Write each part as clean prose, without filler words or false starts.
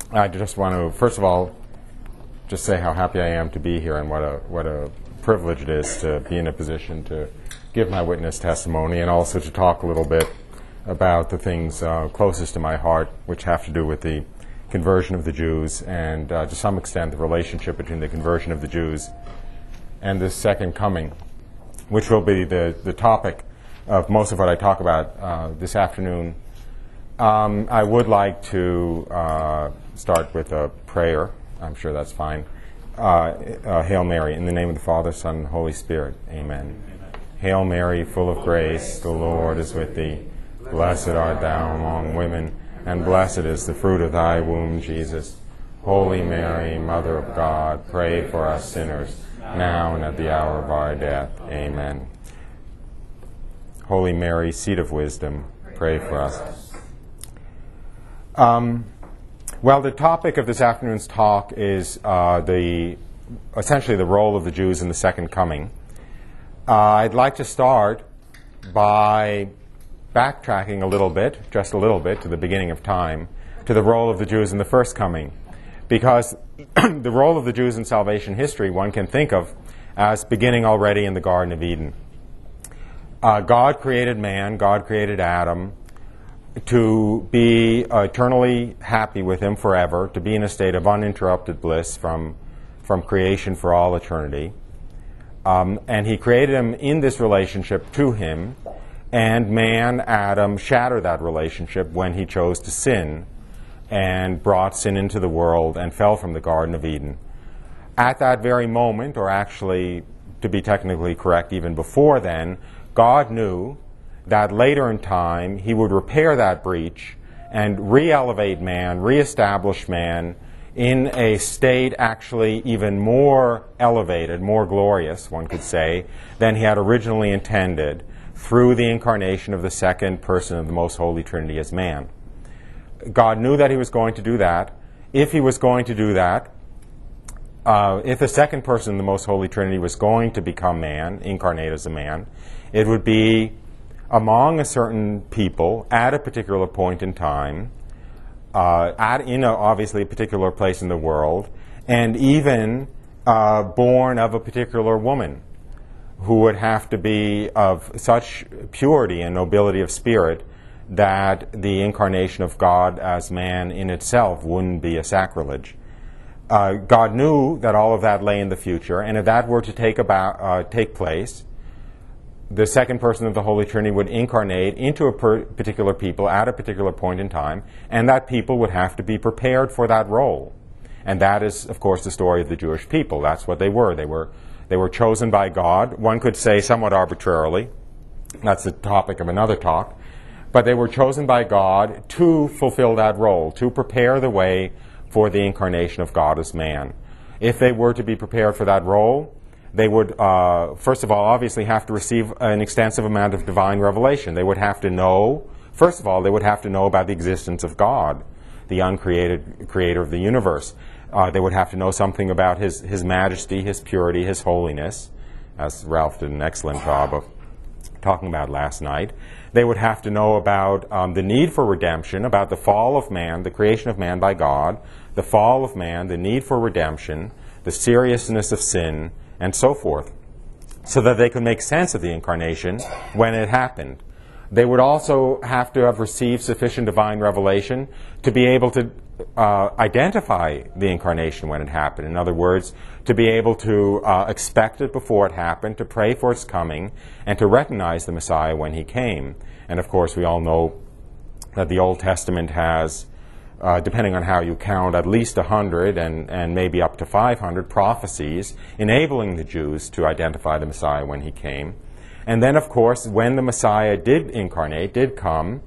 I just want to, first of all, just say how happy I am to be here and what a privilege it is to be in a position to give my witness testimony and also to talk a little bit about the things closest to my heart, which have to do with the conversion of the Jews and, to some extent, the relationship between the conversion of the Jews and the second coming, which will be the topic of most of what I talk about this afternoon. I would like to start with a prayer. I'm sure that's fine. Hail Mary, in the name of the Father, Son, and Holy Spirit. Amen. Hail Mary, full of grace, the Lord is with thee. Blessed art thou among women, and blessed is the fruit of thy womb, Jesus. Holy Mary, Mother of God, pray for us sinners, now and at the hour of our death. Amen. Holy Mary, seat of wisdom, pray for us. Well, the topic of this afternoon's talk is essentially the role of the Jews in the second coming. I'd like to start by backtracking a little bit, just a little bit, to the beginning of time, to the role of the Jews in the first coming. Because the role of the Jews in salvation history one can think of as beginning already in the Garden of Eden. God created man, God created Adam, to be eternally happy with him forever, to be in a state of uninterrupted bliss from creation for all eternity. And he created him in this relationship to him, and man, Adam, shattered that relationship when he chose to sin and brought sin into the world and fell from the Garden of Eden. At that very moment, or actually, to be technically correct, even before then, God knew that later in time he would repair that breach and re-elevate man, re-establish man in a state actually even more elevated, more glorious, one could say, than he had originally intended through the incarnation of the second person of the Most Holy Trinity as man. God knew that he was going to do that. If he was going to do that, if the second person of the Most Holy Trinity was going to become man, incarnate as a man, it would be among a certain people at a particular point in time, obviously a particular place in the world, and even born of a particular woman who would have to be of such purity and nobility of spirit that the incarnation of God as man in itself wouldn't be a sacrilege. God knew that all of that lay in the future, and if that were to take place, the second person of the Holy Trinity would incarnate into a particular people at a particular point in time, and that people would have to be prepared for that role. And that is, of course, the story of the Jewish people. That's what they were. They were chosen by God, one could say somewhat arbitrarily. That's the topic of another talk. But they were chosen by God to fulfill that role, to prepare the way for the incarnation of God as man. If they were to be prepared for that role, they would, first of all, obviously have to receive an extensive amount of divine revelation. They would have to know, first of all, they would have to know about the existence of God, the uncreated creator of the universe. They would have to know something about his majesty, his purity, his holiness, as Ralph did an excellent job of talking about last night. They would have to know about the need for redemption, about the fall of man, the creation of man by God, the fall of man, the need for redemption, the seriousness of sin, and so forth, so that they could make sense of the incarnation when it happened. They would also have to have received sufficient divine revelation to be able to identify the incarnation when it happened. In other words, to be able to expect it before it happened, to pray for its coming, and to recognize the Messiah when he came. And of course, we all know that the Old Testament has, depending on how you count, at least 100 and maybe up to 500 prophecies enabling the Jews to identify the Messiah when he came. And then, of course, when the Messiah did incarnate, did come,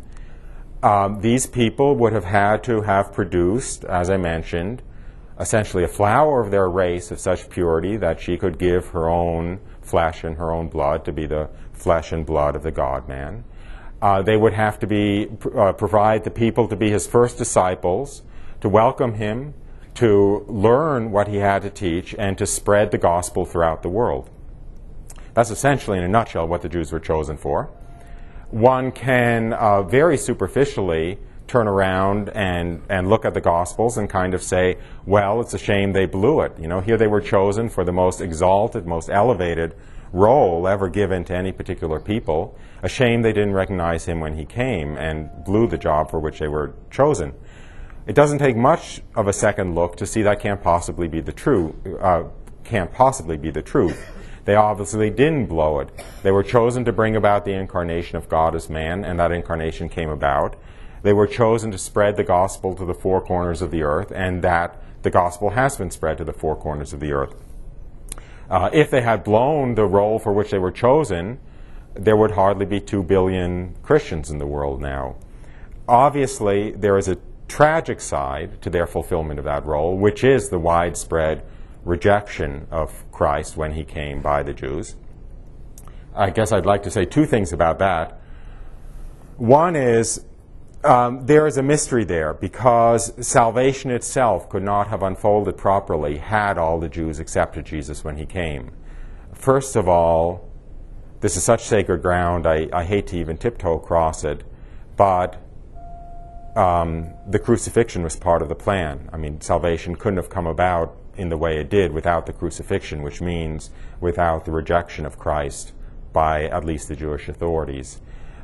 these people would have had to have produced, as I mentioned, essentially a flower of their race of such purity that she could give her own flesh and her own blood to be the flesh and blood of the God-man. They would have to provide the people to be his first disciples, to welcome him, to learn what he had to teach, and to spread the gospel throughout the world. That's essentially, in a nutshell, what the Jews were chosen for. One can very superficially turn around and look at the Gospels and kind of say, well, it's a shame they blew it. You know, here they were chosen for the most exalted, most elevated role ever given to any particular people. A shame they didn't recognize him when he came and blew the job for which they were chosen. It doesn't take much of a second look to see that can't possibly be the truth. They obviously didn't blow it. They were chosen to bring about the incarnation of God as man, and that incarnation came about. They were chosen to spread the gospel to the four corners of the earth, and that the gospel has been spread to the four corners of the earth. If they had blown the role for which they were chosen, there would hardly be 2 billion Christians in the world now. Obviously, there is a tragic side to their fulfillment of that role, which is the widespread rejection of Christ when he came by the Jews. I guess I'd like to say two things about that. One is there is a mystery there because salvation itself could not have unfolded properly had all the Jews accepted Jesus when he came. First of all, this is such sacred ground, I hate to even tiptoe across it, but the crucifixion was part of the plan. I mean, salvation couldn't have come about in the way it did without the crucifixion, which means without the rejection of Christ by at least the Jewish authorities.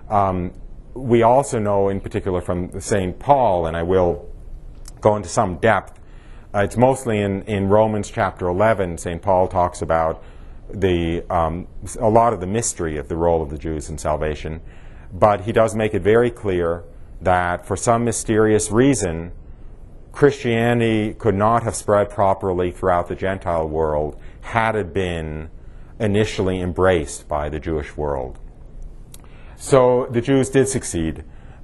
We also know, in particular from St. Paul, and I will go into some depth, it's mostly in Romans chapter 11, St. Paul talks about a lot of the mystery of the role of the Jews in salvation, but he does make it very clear that for some mysterious reason, Christianity could not have spread properly throughout the Gentile world had it been initially embraced by the Jewish world. So the Jews did succeed.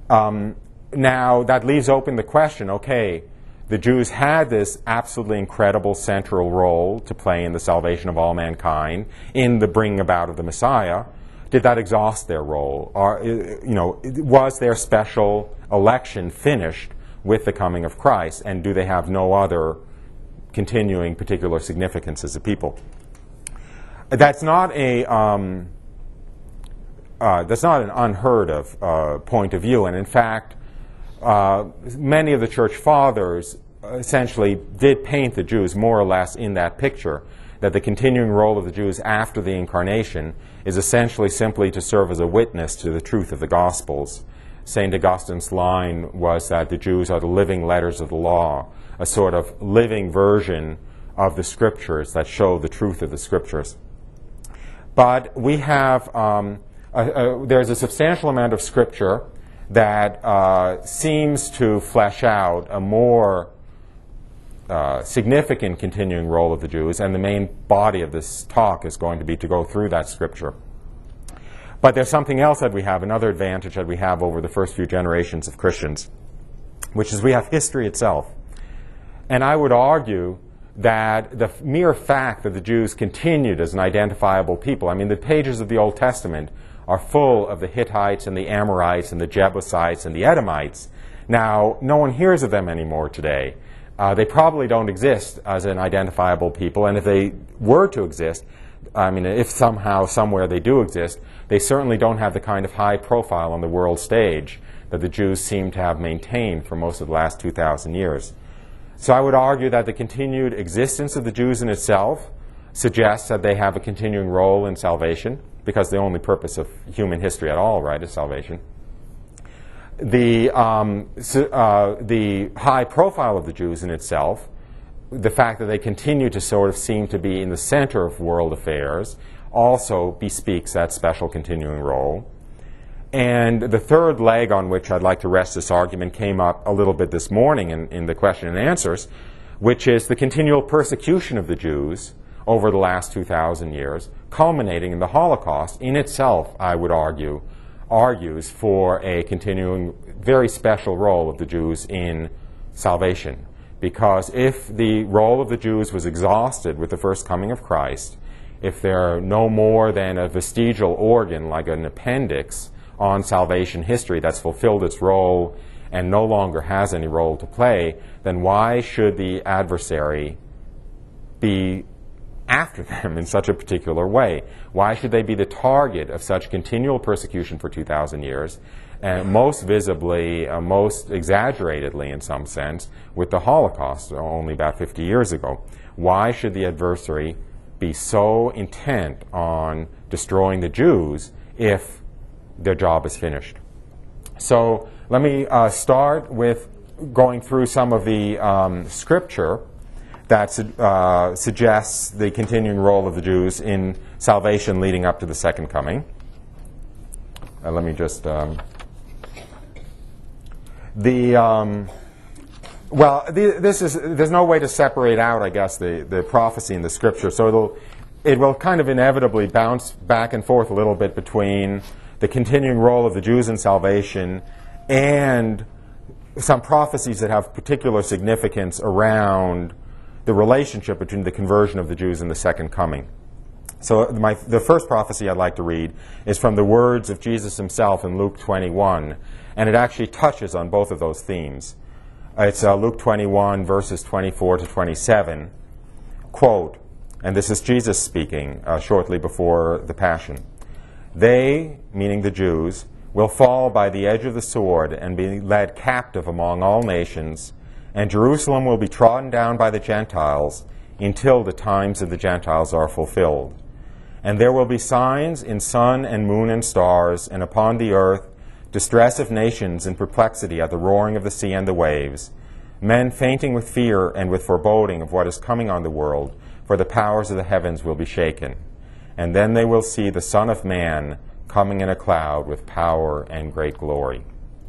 Now, that leaves open the question, okay, the Jews had this absolutely incredible central role to play in the salvation of all mankind, in the bringing about of the Messiah. Did that exhaust their role? Or, was their special election finished with the coming of Christ, and do they have no other continuing particular significance as a people? That's not an unheard of point of view, and in fact, many of the church fathers essentially did paint the Jews more or less in that picture, that the continuing role of the Jews after the incarnation is essentially simply to serve as a witness to the truth of the Gospels. St. Augustine's line was that the Jews are the living letters of the law, a sort of living version of the Scriptures that show the truth of the Scriptures. But we have, there's a substantial amount of Scripture that seems to flesh out a more significant continuing role of the Jews, and the main body of this talk is going to be to go through that Scripture. But there's something else that we have, another advantage that we have over the first few generations of Christians, which is we have history itself. And I would argue that the mere fact that the Jews continued as an identifiable people, I mean, the pages of the Old Testament are full of the Hittites and the Amorites and the Jebusites and the Edomites. Now, no one hears of them anymore today. They probably don't exist as an identifiable people, and if they were to exist, I mean, if somehow, somewhere they do exist, they certainly don't have the kind of high profile on the world stage that the Jews seem to have maintained for most of the last 2,000 years. So I would argue that the continued existence of the Jews in itself suggests that they have a continuing role in salvation, because the only purpose of human history at all, right, is salvation. The high profile of the Jews in itself, the fact that they continue to sort of seem to be in the center of world affairs, also bespeaks that special continuing role. And the third leg on which I'd like to rest this argument came up a little bit this morning in the question and answers, which is the continual persecution of the Jews over the last 2,000 years, culminating in the Holocaust in itself, I would argue, argues for a continuing, very special role of the Jews in salvation. Because if the role of the Jews was exhausted with the first coming of Christ, if they're no more than a vestigial organ, like an appendix on salvation history that's fulfilled its role and no longer has any role to play, then why should the adversary be after them in such a particular way? Why should they be the target of such continual persecution for 2,000 years? and most visibly, most exaggeratedly in some sense, with the Holocaust only about 50 years ago. Why should the adversary be so intent on destroying the Jews if their job is finished? So let me start with going through some of the scripture that suggests the continuing role of the Jews in salvation leading up to the second coming. Let me just... there's no way to separate out, I guess, the prophecy and the scripture. So it will kind of inevitably bounce back and forth a little bit between the continuing role of the Jews in salvation and some prophecies that have particular significance around the relationship between the conversion of the Jews and the second coming. So the first prophecy I'd like to read is from the words of Jesus himself in Luke 21, and it actually touches on both of those themes. It's Luke 21, verses 24 to 27. Quote, and this is Jesus speaking shortly before the Passion. They, meaning the Jews, will fall by the edge of the sword and be led captive among all nations, and Jerusalem will be trodden down by the Gentiles until the times of the Gentiles are fulfilled. And there will be signs in sun and moon and stars, and upon the earth distress of nations in perplexity at the roaring of the sea and the waves, men fainting with fear and with foreboding of what is coming on the world, for the powers of the heavens will be shaken. And then they will see the Son of Man coming in a cloud with power and great glory.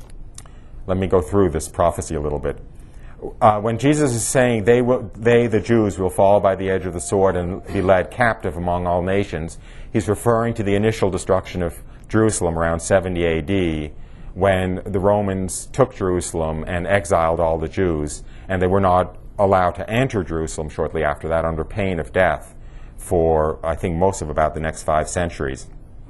Let me go through this prophecy a little bit. When Jesus is saying they, the Jews, will fall by the edge of the sword and be led captive among all nations, he's referring to the initial destruction of Jerusalem around 70 A.D., when the Romans took Jerusalem and exiled all the Jews, and they were not allowed to enter Jerusalem shortly after that under pain of death for, I think, most of about the next 5 centuries.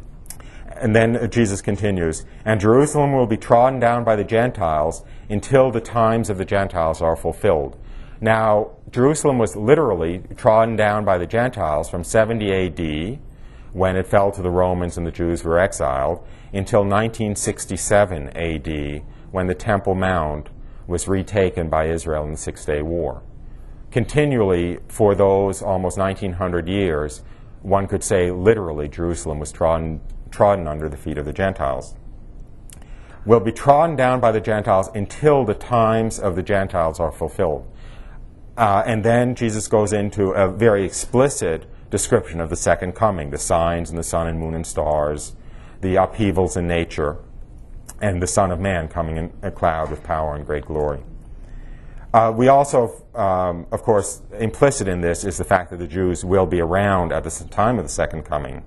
And then Jesus continues, and Jerusalem will be trodden down by the Gentiles until the times of the Gentiles are fulfilled. Now, Jerusalem was literally trodden down by the Gentiles from 70 A.D., when it fell to the Romans and the Jews were exiled, until 1967 A.D., when the Temple Mount was retaken by Israel in the Six-Day War. Continually, for those almost 1900 years, one could say literally Jerusalem was trodden under the feet of the Gentiles. Will be trodden down by the Gentiles until the times of the Gentiles are fulfilled. And then Jesus goes into a very explicit description of the second coming, the signs in the sun and moon and stars, the upheavals in nature, and the Son of Man coming in a cloud with power and great glory. We also, of course, implicit in this is the fact that the Jews will be around at the time of the second coming.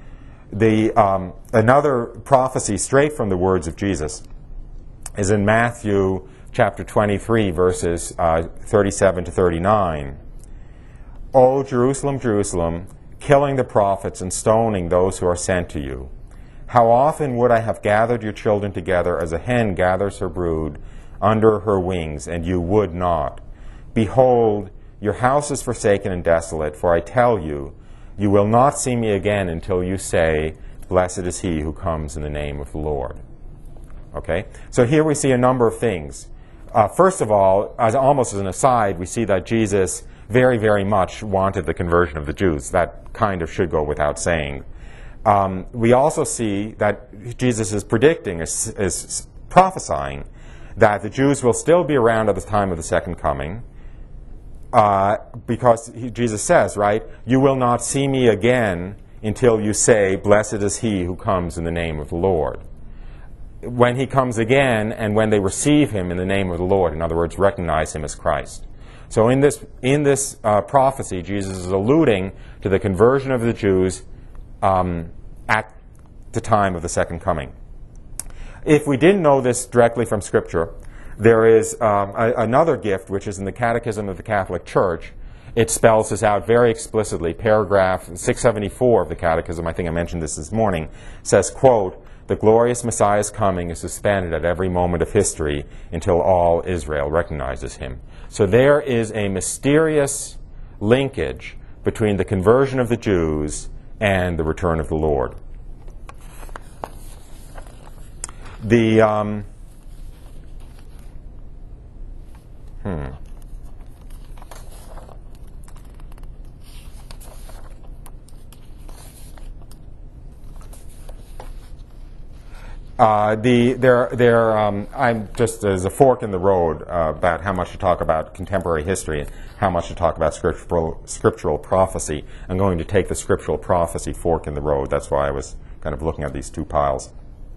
Another prophecy straight from the words of Jesus is in Matthew chapter 23, verses 37 to 39. O Jerusalem, Jerusalem, killing the prophets and stoning those who are sent to you. How often would I have gathered your children together as a hen gathers her brood under her wings, and you would not. Behold, your house is forsaken and desolate, for I tell you, you will not see me again until you say, blessed is he who comes in the name of the Lord. Okay? So here we see a number of things. First of all, almost as an aside, we see that Jesus very, very much wanted the conversion of the Jews. That kind of should go without saying. We also see that Jesus is predicting, is prophesying, that the Jews will still be around at the time of the second coming, because Jesus says, right, you will not see me again until you say, blessed is he who comes in the name of the Lord. When he comes again, and when they receive him in the name of the Lord, in other words, recognize him as Christ. So in this prophecy, Jesus is alluding to the conversion of the Jews at the time of the second coming. If we didn't know this directly from Scripture, there is another gift which is in the Catechism of the Catholic Church. It spells this out very explicitly. Paragraph 674 of the Catechism, I think I mentioned this morning, says, quote, the glorious Messiah's coming is suspended at every moment of history until all Israel recognizes him. So there is a mysterious linkage between the conversion of the Jews and the return of the Lord. The I'm just, there's a fork in the road about how much to talk about contemporary history and how much to talk about scriptural prophecy. I'm going to take the scriptural prophecy fork in the road. That's why I was kind of looking at these two piles.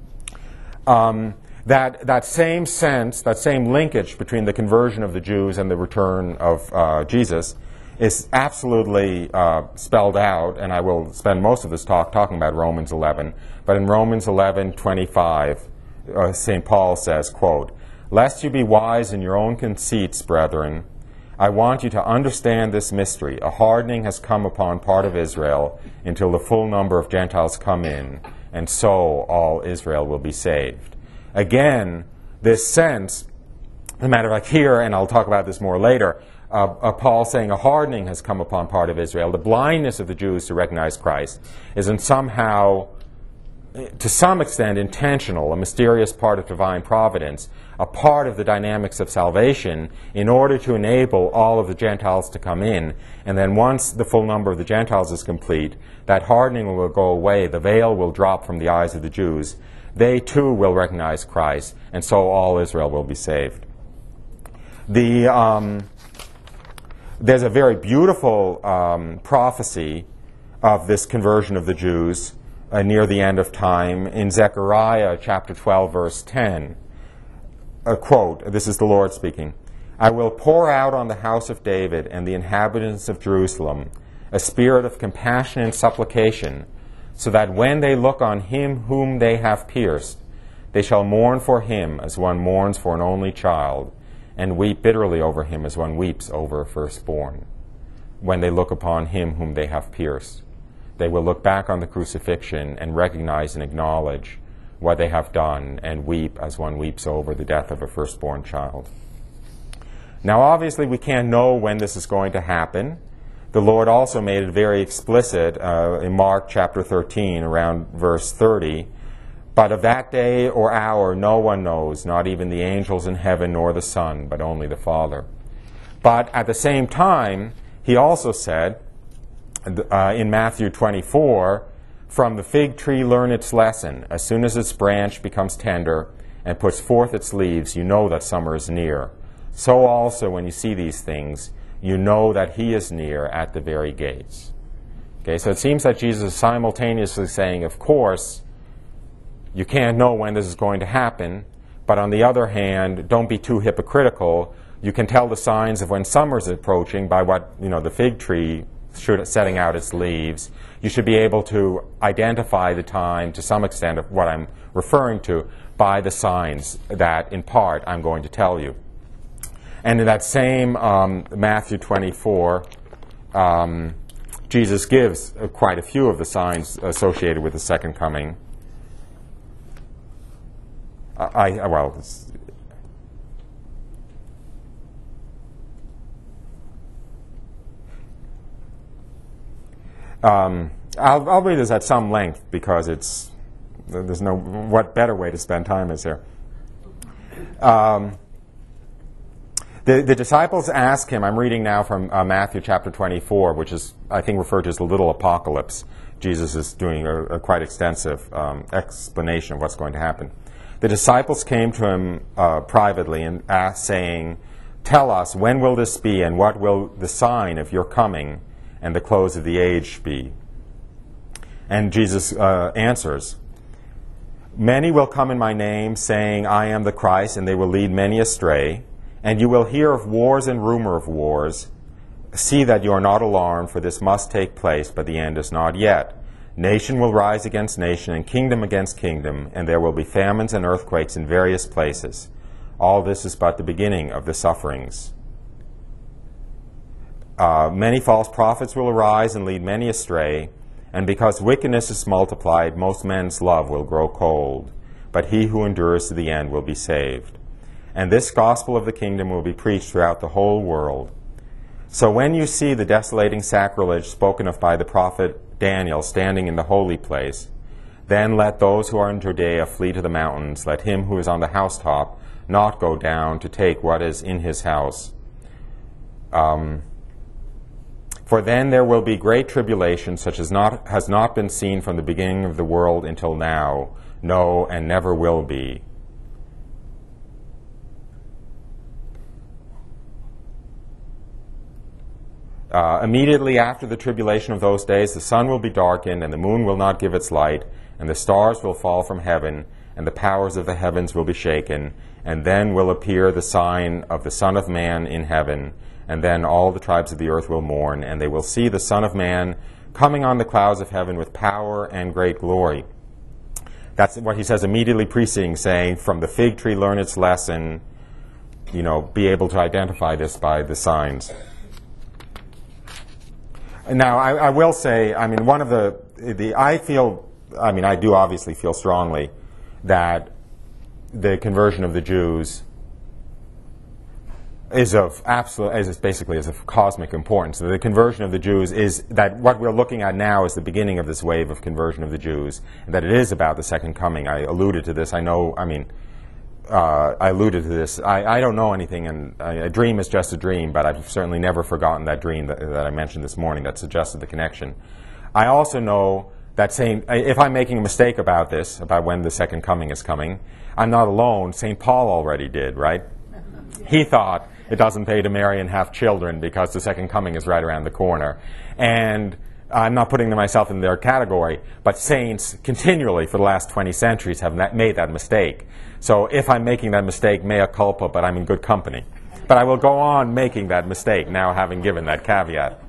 That same sense, that same linkage between the conversion of the Jews and the return of Jesus is absolutely spelled out, and I will spend most of this talk talking about Romans 11. But in Romans 11:25, St. Paul says, quote, "Lest you be wise in your own conceits, brethren, I want you to understand this mystery. A hardening has come upon part of Israel until the full number of Gentiles come in, and so all Israel will be saved." Again, this sense, as a matter of fact here, and I'll talk about this more later, Paul saying a hardening has come upon part of Israel. The blindness of the Jews to recognize Christ is in somehow, to some extent, intentional, a mysterious part of divine providence, a part of the dynamics of salvation in order to enable all of the Gentiles to come in. And then once the full number of the Gentiles is complete, that hardening will go away. The veil will drop from the eyes of the Jews. They too will recognize Christ, and so all Israel will be saved. There's a very beautiful prophecy of this conversion of the Jews near the end of time in Zechariah chapter 12, verse 10. A quote, this is the Lord speaking, "I will pour out on the house of David and the inhabitants of Jerusalem a spirit of compassion and supplication, so that when they look on him whom they have pierced, they shall mourn for him as one mourns for an only child, and weep bitterly over him as one weeps over a firstborn." When they look upon him whom they have pierced, they will look back on the crucifixion and recognize and acknowledge what they have done and weep as one weeps over the death of a firstborn child. Now obviously we can't know when this is going to happen. The Lord also made it very explicit in Mark chapter 13 around verse 30, "But of that day or hour no one knows, not even the angels in heaven nor the Son, but only the Father." But at the same time, he also said in Matthew 24, "From the fig tree learn its lesson. As soon as its branch becomes tender and puts forth its leaves, you know that summer is near. So also when you see these things, you know that he is near at the very gates." Okay, so it seems that Jesus is simultaneously saying, of course, you can't know when this is going to happen, but on the other hand, don't be too hypocritical. You can tell the signs of when summer is approaching by what, the fig tree setting out its leaves. You should be able to identify the time to some extent of what I'm referring to by the signs that, in part, I'm going to tell you. And in that same Matthew 24, Jesus gives quite a few of the signs associated with the second coming. I'll read this at some length because there's no what better way to spend time is there. The disciples ask him, I'm reading now from Matthew chapter 24, which is, I think, referred to as the little apocalypse. Jesus is doing a quite extensive explanation of what's going to happen. The disciples came to him privately and asked, saying, "Tell us, when will this be, and what will the sign of your coming and the close of the age be?" And Jesus answers, "Many will come in my name, saying, I am the Christ, and they will lead many astray. And you will hear of wars and rumor of wars. See that you are not alarmed, for this must take place, but the end is not yet. Nation will rise against nation, and kingdom against kingdom, and there will be famines and earthquakes in various places. All this is but the beginning of the sufferings. Many false prophets will arise and lead many astray, and because wickedness is multiplied, most men's love will grow cold. But he who endures to the end will be saved. And this gospel of the kingdom will be preached throughout the whole world. So when you see the desolating sacrilege spoken of by the prophet Daniel standing in the holy place, Then let those who are in Judea flee to the mountains. Let him who is on the housetop not go down to take what is in his house. For then there will be great tribulation, such as has not been seen from the beginning of the world until now, no, and never will be. Immediately after the tribulation of those days, the sun will be darkened, and the moon will not give its light, and the stars will fall from heaven, and the powers of the heavens will be shaken, and then will appear the sign of the Son of Man in heaven. And then all the tribes of the earth will mourn, and they will see the Son of Man coming on the clouds of heaven with power and great glory. That's what he says immediately preceding, saying, from the fig tree learn its lesson, be able to identify this by the signs. Now, I will say, I do obviously feel strongly that the conversion of the Jews is of cosmic importance. The conversion of the Jews is that what we're looking at now is the beginning of this wave of conversion of the Jews, and that it is about the second coming. I alluded to this. I alluded to this. I don't know anything, and a dream is just a dream, but I've certainly never forgotten that dream that I mentioned this morning that suggested the connection. I also know that if I'm making a mistake about this, about when the second coming is coming, I'm not alone. St. Paul already did, right? He thought it doesn't pay to marry and have children because the second coming is right around the corner. And I'm not putting myself in their category, but saints continually for the last 20 centuries have made that mistake. So if I'm making that mistake, mea culpa, but I'm in good company. But I will go on making that mistake now, having given that caveat.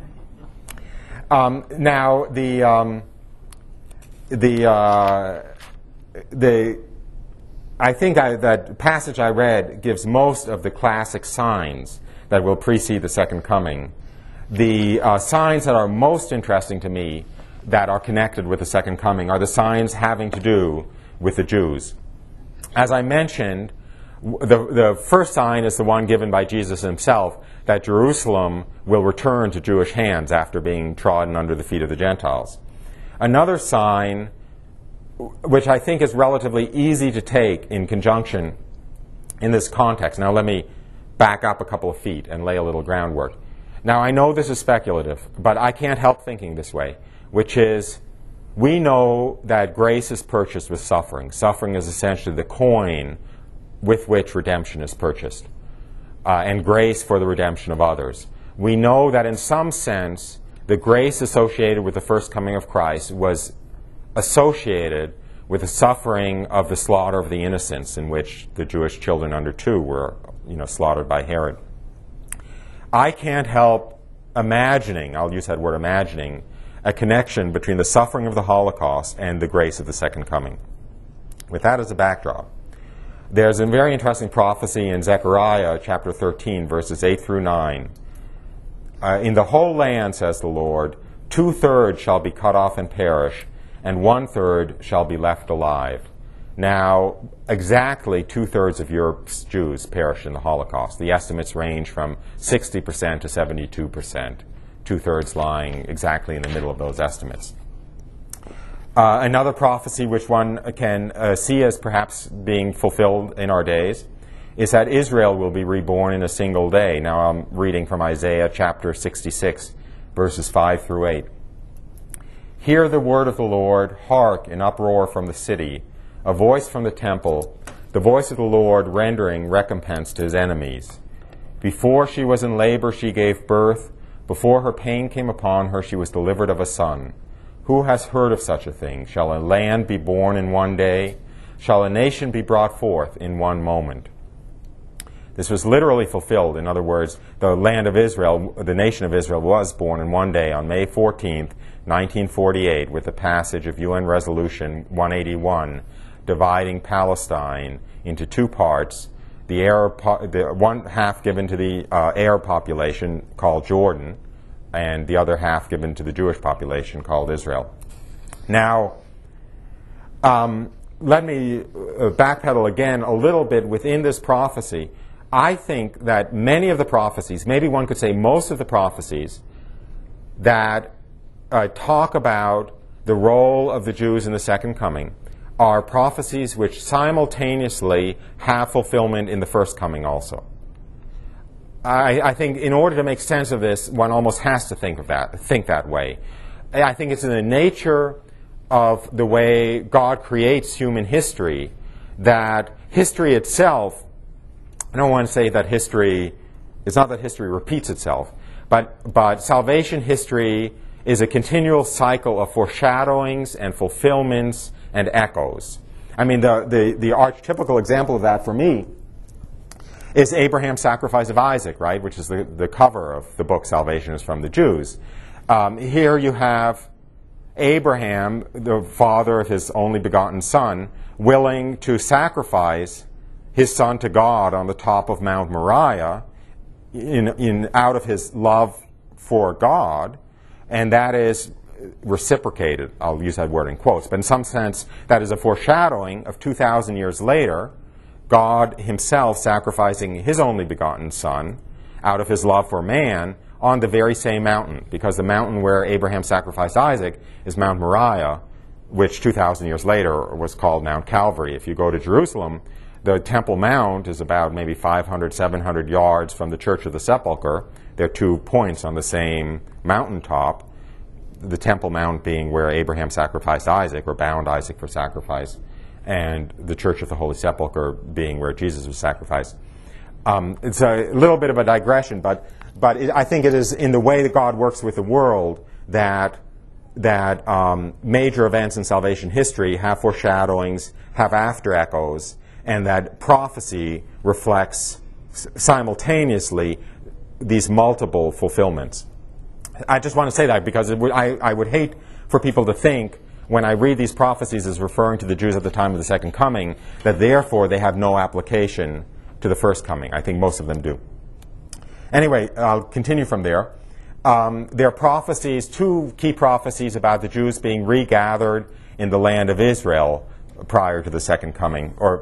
I think that passage I read gives most of the classic signs that will precede the second coming. The signs that are most interesting to me that are connected with the second coming are the signs having to do with the Jews. As I mentioned, the first sign is the one given by Jesus himself, that Jerusalem will return to Jewish hands after being trodden under the feet of the Gentiles. Another sign, which I think is relatively easy to take in conjunction in this context. Now let me back up a couple of feet and lay a little groundwork. Now I know this is speculative, but I can't help thinking this way, which is we know that grace is purchased with suffering. Suffering is essentially the coin with which redemption is purchased, and grace for the redemption of others. We know that in some sense the grace associated with the first coming of Christ was associated with the suffering of the slaughter of the innocents, in which the Jewish children under 2 were slaughtered by Herod. I can't help imagining, I'll use that word imagining, a connection between the suffering of the Holocaust and the grace of the second coming. With that as a backdrop, there's a very interesting prophecy in Zechariah chapter 13, verses 8 through 9. In the whole land, says the Lord, 2/3 shall be cut off and perish, and 1/3 shall be left alive. Now, exactly 2/3 of Europe's Jews perished in the Holocaust. The estimates range from 60% to 72%, 2/3 lying exactly in the middle of those estimates. Another prophecy which one can see as perhaps being fulfilled in our days is that Israel will be reborn in a single day. Now I'm reading from Isaiah chapter 66, verses 5 through 8. Hear the word of the Lord, hark an uproar from the city, a voice from the temple, the voice of the Lord rendering recompense to his enemies. Before she was in labor she gave birth, before her pain came upon her she was delivered of a son. Who has heard of such a thing? Shall a land be born in one day? Shall a nation be brought forth in one moment? This was literally fulfilled. In other words, the land of Israel, the nation of Israel, was born in one day on May 14th, 1948, with the passage of UN Resolution 181, dividing Palestine into 2 parts, the one half given to the Arab population called Jordan, and the other half given to the Jewish population called Israel. Now, let me backpedal again a little bit within this prophecy. I think that many of the prophecies, maybe one could say most of the prophecies that talk about the role of the Jews in the second coming, are prophecies which simultaneously have fulfillment in the first coming also. I think in order to make sense of this, one almost has to think that way. I think it's in the nature of the way God creates human history that history itself, I don't want to say that history, it's not that history repeats itself, but salvation history is a continual cycle of foreshadowings and fulfillments and echoes. I mean, the archetypical example of that for me is Abraham's sacrifice of Isaac, right, which is the cover of the book Salvation is from the Jews. Here you have Abraham, the father of his only begotten son, willing to sacrifice his son to God on the top of Mount Moriah out of his love for God, and that is reciprocated. I'll use that word in quotes, but in some sense that is a foreshadowing of 2,000 years later, God himself sacrificing his only begotten son out of his love for man on the very same mountain, because the mountain where Abraham sacrificed Isaac is Mount Moriah, which 2,000 years later was called Mount Calvary. If you go to Jerusalem, the Temple Mount is about maybe 500, 700 yards from the Church of the Sepulchre. There are 2 points on the same mountaintop, the Temple Mount being where Abraham sacrificed Isaac, or bound Isaac for sacrifice, and the Church of the Holy Sepulchre being where Jesus was sacrificed. It's a little bit of a digression, but I think it is in the way that God works with the world that major events in salvation history have foreshadowings, have after echoes, and that prophecy reflects simultaneously these multiple fulfillments. I just want to say that because I would hate for people to think, when I read these prophecies as referring to the Jews at the time of the second coming, that therefore they have no application to the first coming. I think most of them do. Anyway, I'll continue from there. There are prophecies, 2 key prophecies about the Jews being regathered in the land of Israel prior to the second coming. Or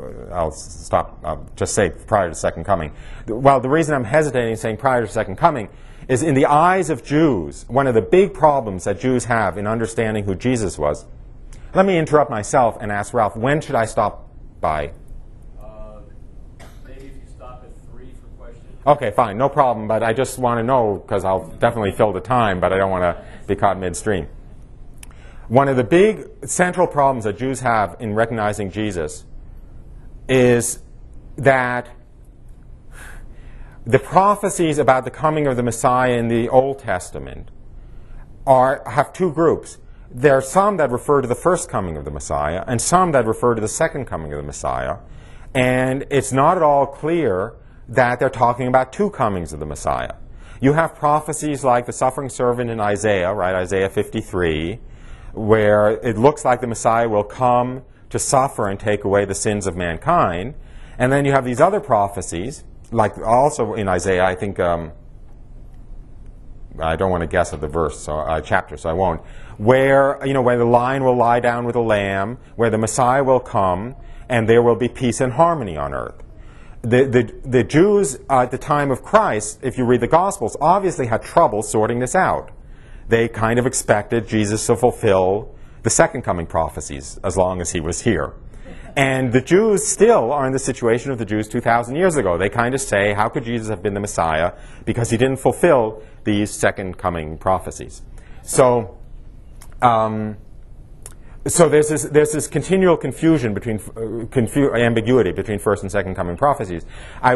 I'll just say prior to the second coming. Well, the reason I'm hesitating saying prior to the second coming is in the eyes of Jews, one of the big problems that Jews have in understanding who Jesus was. Let me interrupt myself and ask Ralph, when should I stop by? Maybe if you stop at 3 for questions. Okay, fine, no problem, but I just want to know, because I'll definitely fill the time, but I don't want to be caught midstream. One of the big central problems that Jews have in recognizing Jesus is that the prophecies about the coming of the Messiah in the Old Testament have 2 groups. There are some that refer to the first coming of the Messiah, and some that refer to the second coming of the Messiah. And it's not at all clear that they're talking about 2 comings of the Messiah. You have prophecies like the suffering servant in Isaiah, right, Isaiah 53, where it looks like the Messiah will come to suffer and take away the sins of mankind. And then you have these other prophecies, like also in Isaiah, I think, I don't want to guess at the verse, chapter, so I won't, where the lion will lie down with a lamb, where the Messiah will come, and there will be peace and harmony on earth. The Jews at the time of Christ, if you read the Gospels, obviously had trouble sorting this out. They kind of expected Jesus to fulfill the second coming prophecies as long as he was here. And the Jews still are in the situation of the Jews 2,000 years ago. They kind of say, how could Jesus have been the Messiah? Because he didn't fulfill these second coming prophecies. So there's this continual confusion between ambiguity between first and second coming prophecies. I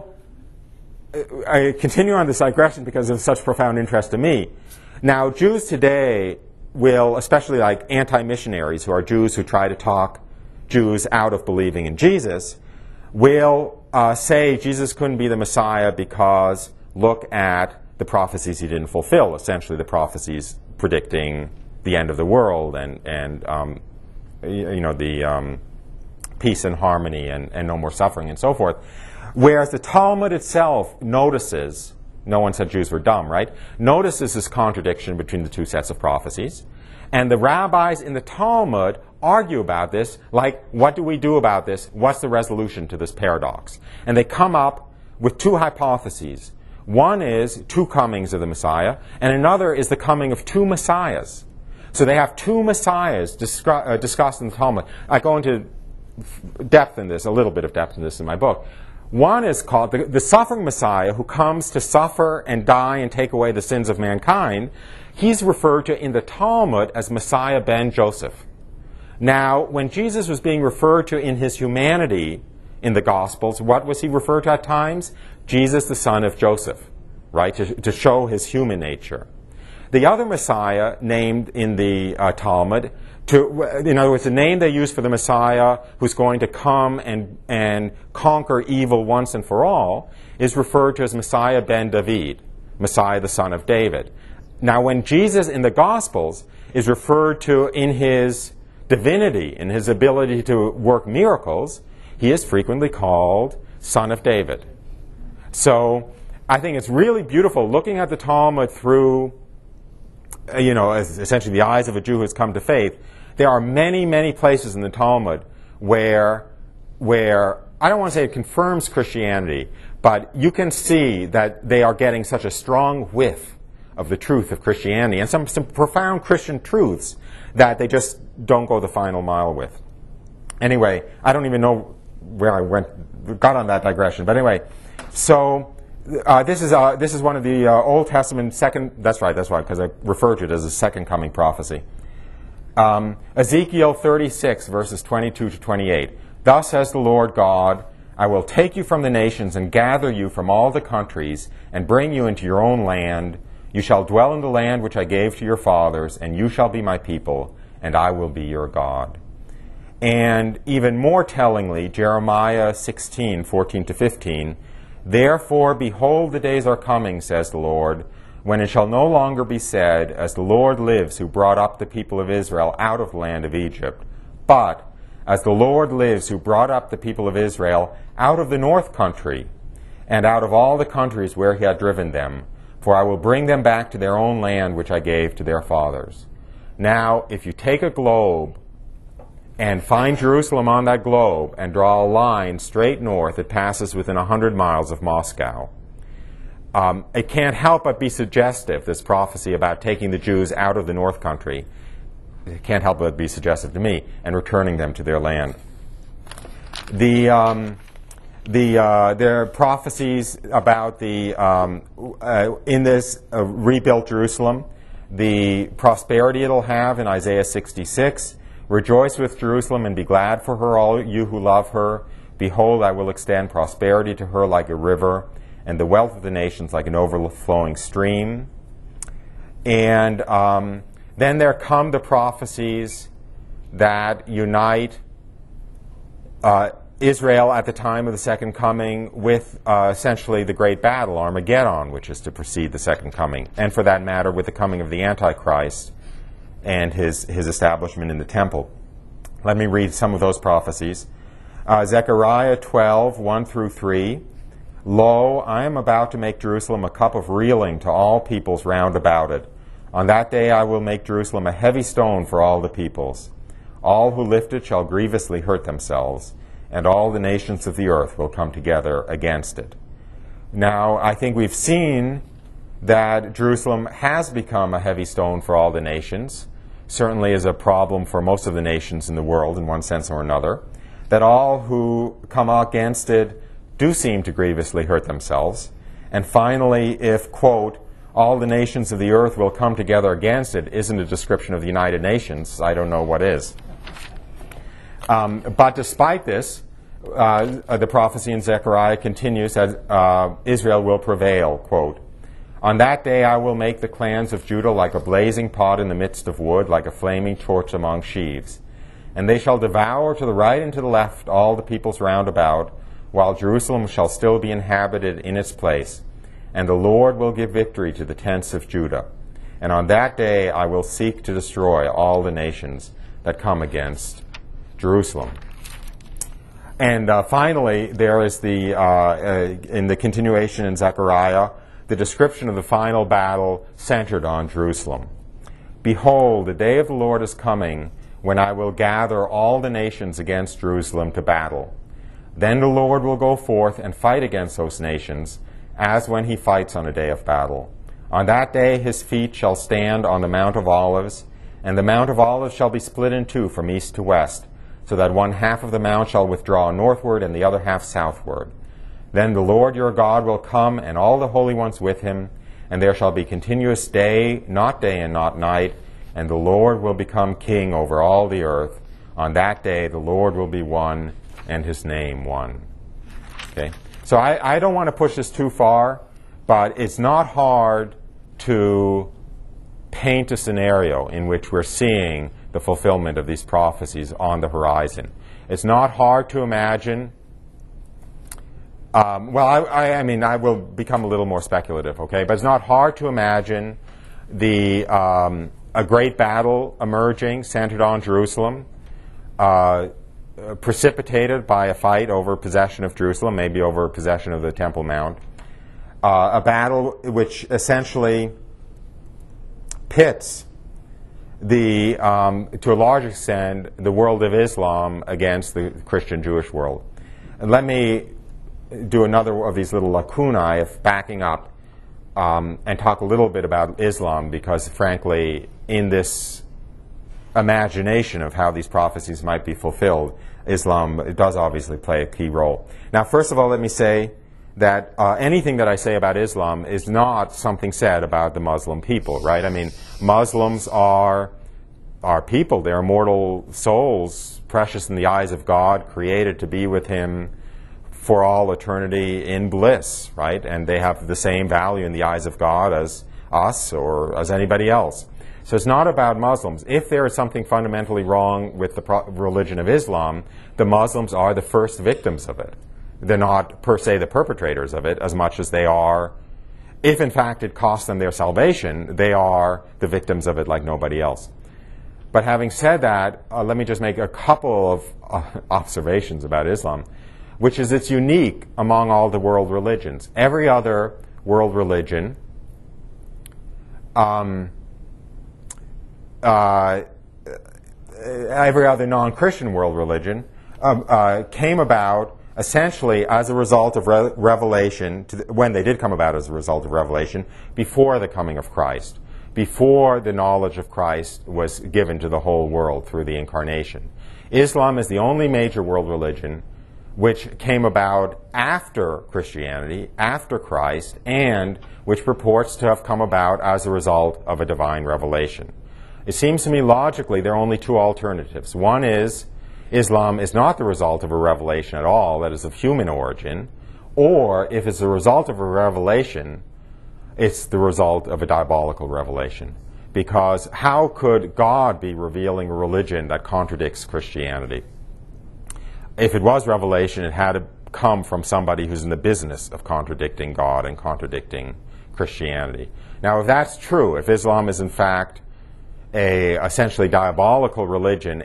continue on this digression because of such profound interest to me. Now, Jews today will, especially like anti-missionaries who are Jews who try to talk Jews out of believing in Jesus, will say Jesus couldn't be the Messiah because look at the prophecies he didn't fulfill, essentially the prophecies predicting the end of the world and the peace and harmony and no more suffering and so forth. Whereas the Talmud itself notices, no one said Jews were dumb, right? Notices this contradiction between the 2 sets of prophecies. And the rabbis in the Talmud argue about this, like, what do we do about this? What's the resolution to this paradox? And they come up with 2 hypotheses. One is 2 comings of the Messiah, and another is the coming of 2 Messiahs. So they have two messiahs discussed in the Talmud. I go into depth in this, a little bit of depth in this in my book. One is called the suffering Messiah, who comes to suffer and die and take away the sins of mankind. He's referred to in the Talmud as Messiah ben Joseph. Now, when Jesus was being referred to in his humanity in the Gospels, what was he referred to at times? Jesus, the son of Joseph, right, to show his human nature. The other Messiah named in the Talmud, in other words, the name they use for the Messiah who's going to come and conquer evil once and for all, is referred to as Messiah ben David, Messiah the son of David. Now, when Jesus in the Gospels is referred to in his divinity, in his ability to work miracles, he is frequently called Son of David. So I think it's really beautiful looking at the Talmud through, as essentially the eyes of a Jew who has come to faith. There are many, many places in the Talmud where I don't want to say it confirms Christianity, but you can see that they are getting such a strong whiff of the truth of Christianity and some profound Christian truths that they just don't go the final mile with. Anyway, I don't even know where I got on that digression. But anyway, so this is one of the Old Testament second. That's right, because I referred to it as a second coming prophecy. Ezekiel 36, verses 22 to 28. Thus says the Lord God, I will take you from the nations and gather you from all the countries and bring you into your own land. You shall dwell in the land which I gave to your fathers, and you shall be my people, and I will be your God. And even more tellingly, Jeremiah 16, 14 to 15, Therefore, behold, the days are coming, says the Lord, when it shall no longer be said, As the Lord lives, who brought up the people of Israel out of the land of Egypt, but as the Lord lives, who brought up the people of Israel out of the north country, and out of all the countries where he had driven them, for I will bring them back to their own land which I gave to their fathers. Now, if you take a globe and find Jerusalem on that globe and draw a line straight north, it passes within 100 miles of Moscow. It can't help but be suggestive, this prophecy about taking the Jews out of the north country. It can't help but be suggestive to me, and returning them to their land. There are prophecies about in this rebuilt Jerusalem, the prosperity it'll have in Isaiah 66. Rejoice with Jerusalem and be glad for her, all you who love her. Behold, I will extend prosperity to her like a river, and the wealth of the nations like an overflowing stream. And then there come the prophecies that unite Israel at the time of the second coming with essentially the great battle, Armageddon, which is to precede the second coming, and for that matter, with the coming of the Antichrist and his establishment in the temple. Let me read some of those prophecies. Zechariah 12, 1 through 3. Lo, I am about to make Jerusalem a cup of reeling to all peoples round about it. On that day I will make Jerusalem a heavy stone for all the peoples. All who lift it shall grievously hurt themselves, and all the nations of the earth will come together against it. Now, I think we've seen that Jerusalem has become a heavy stone for all the nations, certainly is a problem for most of the nations in the world in one sense or another, that all who come against it do seem to grievously hurt themselves. And finally, if, quote, all the nations of the earth will come together against it isn't a description of the United Nations, I don't know what is. But despite this, the prophecy in Zechariah continues that Israel will prevail, quote, on that day I will make the clans of Judah like a blazing pot in the midst of wood, like a flaming torch among sheaves. And they shall devour to the right and to the left all the peoples round about, while Jerusalem shall still be inhabited in its place. And the Lord will give victory to the tents of Judah. And on that day I will seek to destroy all the nations that come against Jerusalem. And finally, there is in the continuation in Zechariah, the description of the final battle centered on Jerusalem. Behold, the day of the Lord is coming, when I will gather all the nations against Jerusalem to battle. Then the Lord will go forth and fight against those nations, as when he fights on a day of battle. On that day his feet shall stand on the Mount of Olives, And the Mount of Olives shall be split in two from east to west, so that one half of the mount shall withdraw northward and the other half southward. Then the Lord your God will come, and all the holy ones with him, and there shall be continuous day and not night, and the Lord will become king over all the earth. On that day the Lord will be one, and his name one. Okay? So I don't want to push this too far, but it's not hard to paint a scenario in which we're seeing the fulfillment of these prophecies on the horizon. It's not hard to imagine. I mean, I will become a little more speculative, okay? But it's not hard to imagine a great battle emerging, centered on Jerusalem, precipitated by a fight over possession of Jerusalem, maybe over possession of the Temple Mount. A battle which essentially pits to a large extent, the world of Islam against the Christian Jewish world. And let me do another of these little lacunae of backing up and talk a little bit about Islam, because frankly, in this imagination of how these prophecies might be fulfilled, Islam does obviously play a key role. Now, first of all, let me say that anything that I say about Islam is not something said about the Muslim people, right? I mean, Muslims are people. They're immortal souls, precious in the eyes of God, created to be with him for all eternity in bliss, right? And they have the same value in the eyes of God as us or as anybody else. So it's not about Muslims. If there is something fundamentally wrong with the religion of Islam, the Muslims are the first victims of it. They're not per se the perpetrators of it as much as they are, if in fact it costs them their salvation, they are the victims of it like nobody else. But having said that, let me just make a couple of observations about Islam, which is it's unique among all the world religions. Every other world religion every other non-Christian world religion came about essentially as a result of revelation, when they did come about as a result of revelation, before the coming of Christ, before the knowledge of Christ was given to the whole world through the incarnation. Islam is the only major world religion which came about after Christianity, after Christ, and which purports to have come about as a result of a divine revelation. It seems to me logically there are only two alternatives. One is Islam is not the result of a revelation at all, that is of human origin, or if it's the result of a revelation, it's the result of a diabolical revelation. Because how could God be revealing a religion that contradicts Christianity? If it was revelation, it had to come from somebody who's in the business of contradicting God and contradicting Christianity. Now, if that's true, if Islam is in fact a essentially diabolical religion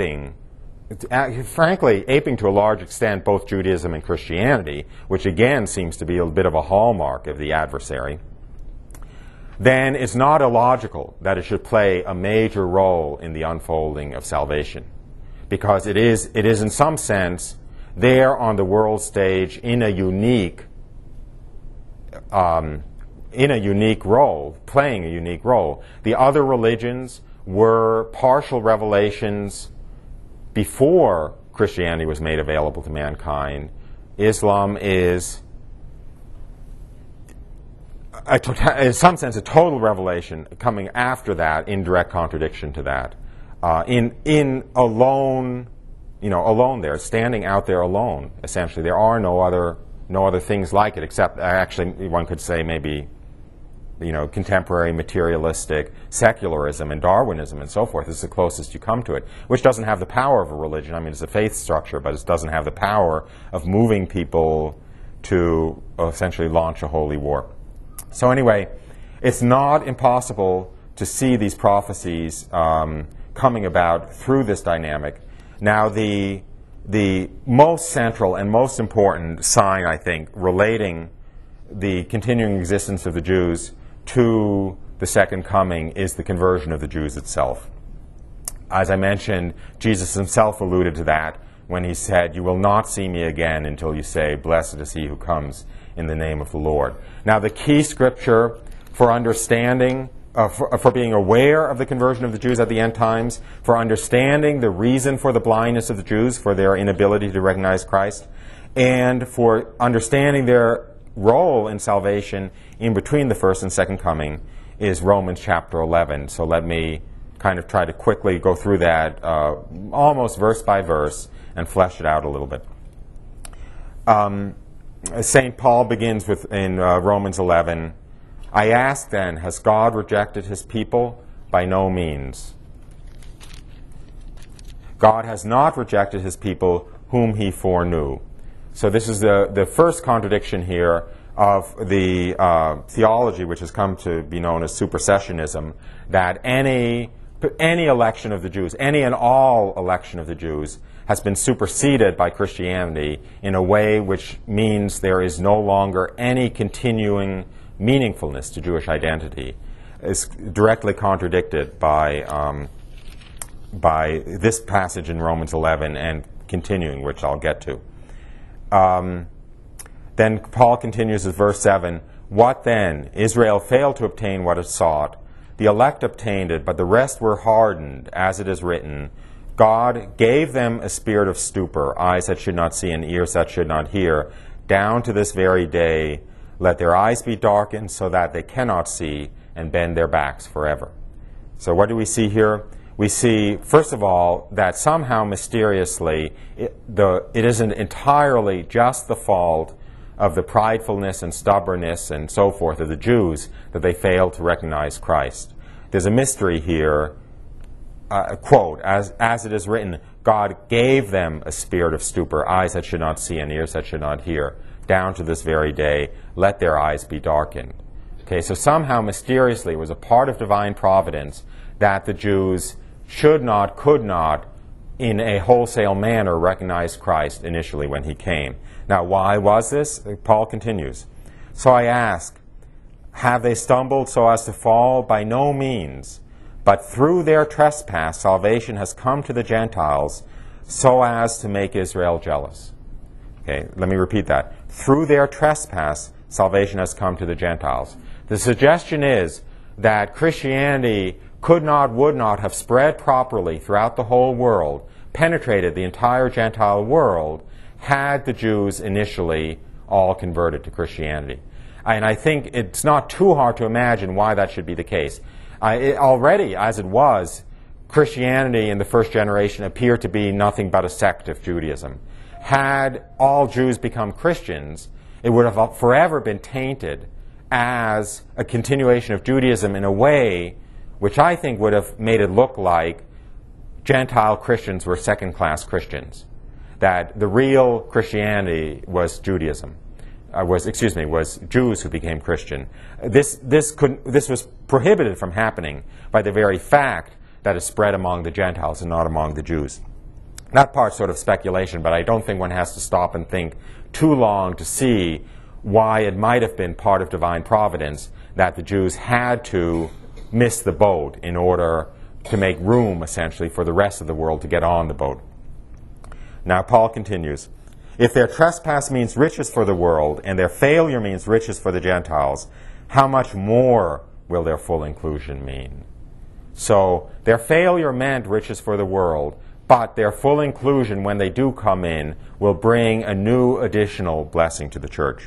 frankly, aping to a large extent both Judaism and Christianity, which again seems to be a bit of a hallmark of the adversary, then it's not illogical that it should play a major role in the unfolding of salvation. Because it is in some sense there on the world stage in a unique role, playing a unique role. The other religions were partial revelations before Christianity was made available to mankind. Islam is, in some sense, a total revelation coming after that, in direct contradiction to that. Alone there, standing out there alone, essentially. There are no other things like it, except actually one could say maybe contemporary materialistic secularism and Darwinism and so forth is the closest you come to it, which doesn't have the power of a religion. I mean, it's a faith structure, but it doesn't have the power of moving people to essentially launch a holy war. So anyway, it's not impossible to see these prophecies coming about through this dynamic. Now, the most central and most important sign, I think, relating the continuing existence of the Jews to the second coming is the conversion of the Jews itself. As I mentioned, Jesus himself alluded to that when he said, "You will not see me again until you say, 'Blessed is he who comes in the name of the Lord.'" Now, the key scripture for understanding for being aware of the conversion of the Jews at the end times, for understanding the reason for the blindness of the Jews, for their inability to recognize Christ, and for understanding their role in salvation in between the first and second coming, is Romans chapter 11. So let me kind of try to quickly go through that almost verse by verse and flesh it out a little bit. St. Paul begins in Romans 11, I ask then, has God rejected his people? By no means. God has not rejected his people whom he foreknew. So this is the first contradiction here of the theology which has come to be known as supersessionism, that any election of the Jews, any and all election of the Jews, has been superseded by Christianity in a way which means there is no longer any continuing meaningfulness to Jewish identity. Is directly contradicted by this passage in Romans 11 and continuing, which I'll get to. Then Paul continues with verse 7, what then? Israel failed to obtain what it sought. The elect obtained it, but the rest were hardened, as it is written, God gave them a spirit of stupor, eyes that should not see and ears that should not hear, down to this very day. Let their eyes be darkened so that they cannot see, and bend their backs forever. So what do we see here? We see, first of all, that somehow mysteriously it isn't entirely just the fault of the pridefulness and stubbornness and so forth of the Jews that they failed to recognize Christ. There's a mystery here. Quote, as it is written, God gave them a spirit of stupor, eyes that should not see and ears that should not hear, down to this very day. Let their eyes be darkened. Okay, so somehow mysteriously it was a part of divine providence that the Jews should not, could not, in a wholesale manner recognize Christ initially when he came. Now, why was this? Paul continues. So I ask, have they stumbled so as to fall? By no means. But through their trespass, salvation has come to the Gentiles so as to make Israel jealous. Okay, let me repeat that. Through their trespass, salvation has come to the Gentiles. The suggestion is that Christianity could not, would not have spread properly throughout the whole world, penetrated the entire Gentile world, had the Jews initially all converted to Christianity. And I think it's not too hard to imagine why that should be the case. Already, as it was, Christianity in the first generation appeared to be nothing but a sect of Judaism. Had all Jews become Christians, it would have forever been tainted as a continuation of Judaism in a way which I think would have made it look like Gentile Christians were second-class Christians. That the real Christianity was Judaism. Was Jews who became Christian. This was prohibited from happening by the very fact that it spread among the Gentiles and not among the Jews. That part's sort of speculation, but I don't think one has to stop and think too long to see why it might have been part of divine providence that the Jews had to miss the boat in order to make room, essentially, for the rest of the world to get on the boat. Now, Paul continues, if their trespass means riches for the world, and their failure means riches for the Gentiles, how much more will their full inclusion mean? So, their failure meant riches for the world, but their full inclusion, when they do come in, will bring a new additional blessing to the church.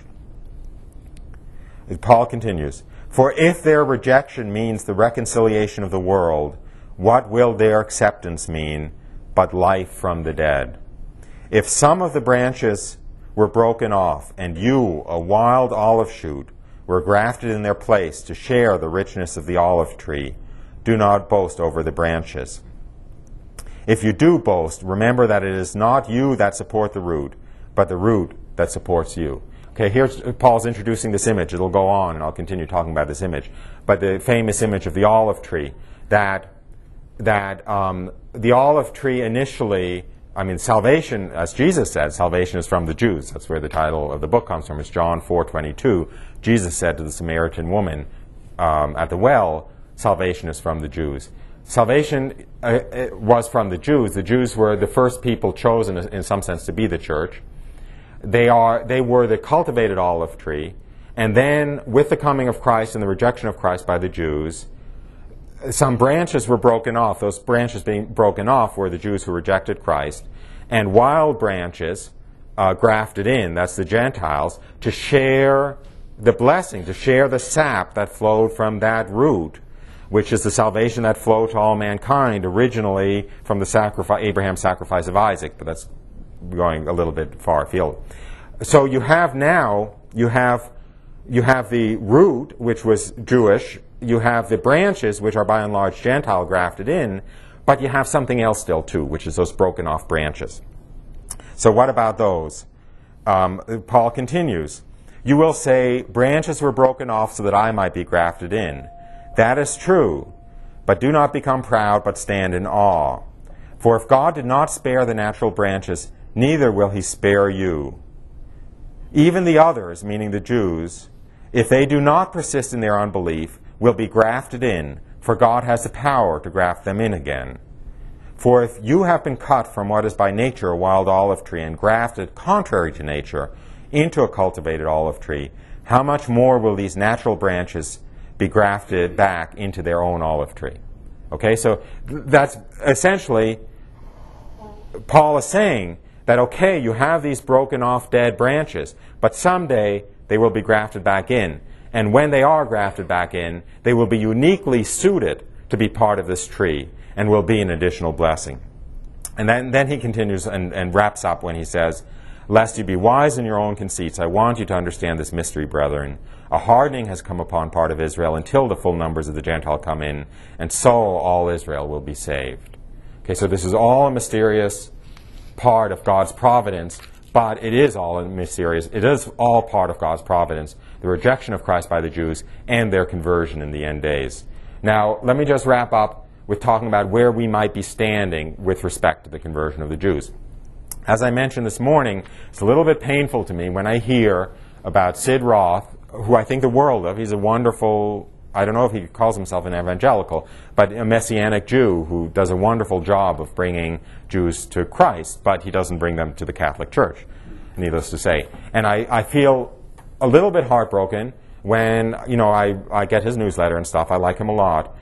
Paul continues, for if their rejection means the reconciliation of the world, what will their acceptance mean but life from the dead? If some of the branches were broken off, and you, a wild olive shoot, were grafted in their place to share the richness of the olive tree, do not boast over the branches. If you do boast, remember that it is not you that support the root, but the root that supports you. Okay, here's Paul's introducing this image. It'll go on, and I'll continue talking about this image. But the famous image of the olive tree, that the olive tree initially, salvation, as Jesus said, salvation is from the Jews. That's where the title of the book comes from. It's John 4:22. Jesus said to the Samaritan woman at the well, salvation is from the Jews. Salvation was from the Jews. The Jews were the first people chosen, in some sense, to be the church. They were the cultivated olive tree. And then, with the coming of Christ and the rejection of Christ by the Jews, some branches were broken off. Those branches being broken off were the Jews who rejected Christ, and wild branches grafted in, that's the Gentiles, to share the blessing, to share the sap that flowed from that root, which is the salvation that flowed to all mankind originally from the Abraham's sacrifice of Isaac, but that's going a little bit far afield. So you have now, you have the root, which was Jewish, you have the branches, which are by and large Gentile grafted in, but you have something else still too, which is those broken off branches. So what about those? Paul continues, "You will say, branches were broken off so that I might be grafted in. That is true, but do not become proud, but stand in awe. For if God did not spare the natural branches, neither will he spare you. Even the others," meaning the Jews, "if they do not persist in their unbelief, will be grafted in, for God has the power to graft them in again. For if you have been cut from what is by nature a wild olive tree and grafted, contrary to nature, into a cultivated olive tree, how much more will these natural branches be grafted back into their own olive tree?" Okay, so that's essentially, Paul is saying that, okay, you have these broken off dead branches, but someday they will be grafted back in. And when they are grafted back in, they will be uniquely suited to be part of this tree and will be an additional blessing. And then he continues and wraps up when he says, "Lest you be wise in your own conceits, I want you to understand this mystery, brethren. A hardening has come upon part of Israel until the full numbers of the Gentile come in, and so all Israel will be saved." Okay, so this is all a mysterious part of God's providence, but it is all mysterious. It is all part of God's providence, the rejection of Christ by the Jews and their conversion in the end days. Now, let me just wrap up with talking about where we might be standing with respect to the conversion of the Jews. As I mentioned this morning, it's a little bit painful to me when I hear about Sid Roth, who I think the world of. He's a wonderful, I don't know if he calls himself an evangelical, but a Messianic Jew who does a wonderful job of bringing Jews to Christ, but he doesn't bring them to the Catholic Church, needless to say. And I feel a little bit heartbroken when, I get his newsletter and stuff. I like him a lot.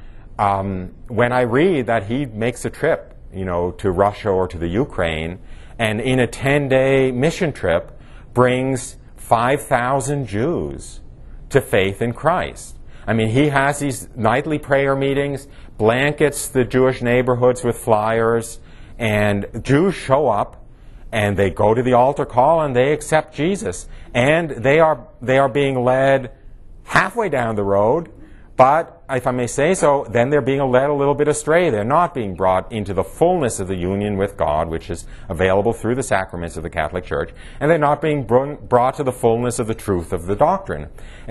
When I read that he makes a trip, to Russia or to the Ukraine, and in a 10-day mission trip brings 5,000 Jews to faith in Christ. I mean, he has these nightly prayer meetings, blankets the Jewish neighborhoods with flyers, and Jews show up, and they go to the altar call, and they accept Jesus. And they are being led halfway down the road, but, if I may say so, then they're being led a little bit astray. They're not being brought into the fullness of the union with God, which is available through the sacraments of the Catholic Church, and they're not being brought to the fullness of the truth of the doctrine.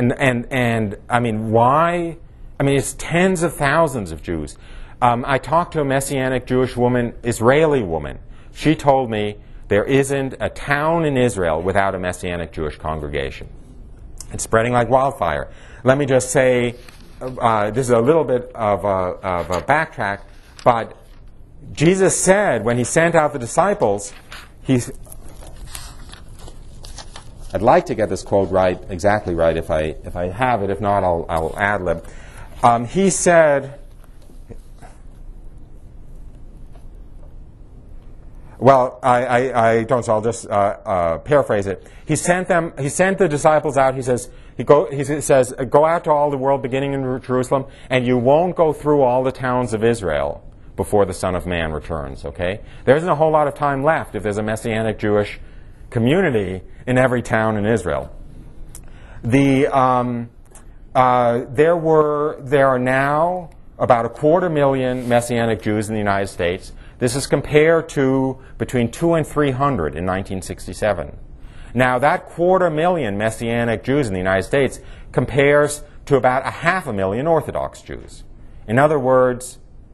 And I mean, why? I mean, it's tens of thousands of Jews. I talked to a Messianic Jewish woman, Israeli woman. She told me there isn't a town in Israel without a Messianic Jewish congregation. It's spreading like wildfire. Let me just say, this is a little bit of a backtrack, but Jesus said when he sent out the disciples, I'd like to get this quote right, exactly right, if I have it. If not, I'll ad-lib. He said, well, I don't, so I'll just paraphrase it. He sent the disciples out. He says, go out to all the world, beginning in Jerusalem, and you won't go through all the towns of Israel before the Son of Man returns. Okay, there isn't a whole lot of time left if there's a Messianic Jewish community in every town in Israel. There are now about 250,000 Messianic Jews in the United States. This is compared to between 200 and 300 in 1967. Now, that 250,000 Messianic Jews in the United States compares to about 500,000 Orthodox Jews. In other words,